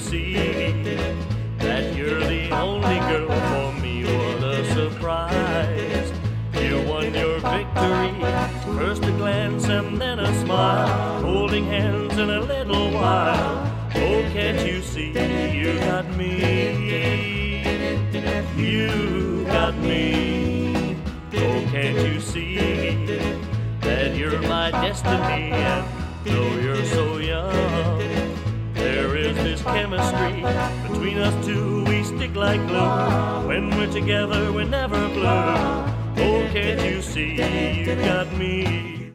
see that you're the only girl for me? What a surprise. You won your victory, first a glance and then a smile, holding hands in a little while. Oh, can't you see you got me? You got me. Oh, can't you see that you're my destiny? And though you're so young, there is this chemistry between us two. We stick like glue. When we're together, we're never blue. Oh, can't you see you got me?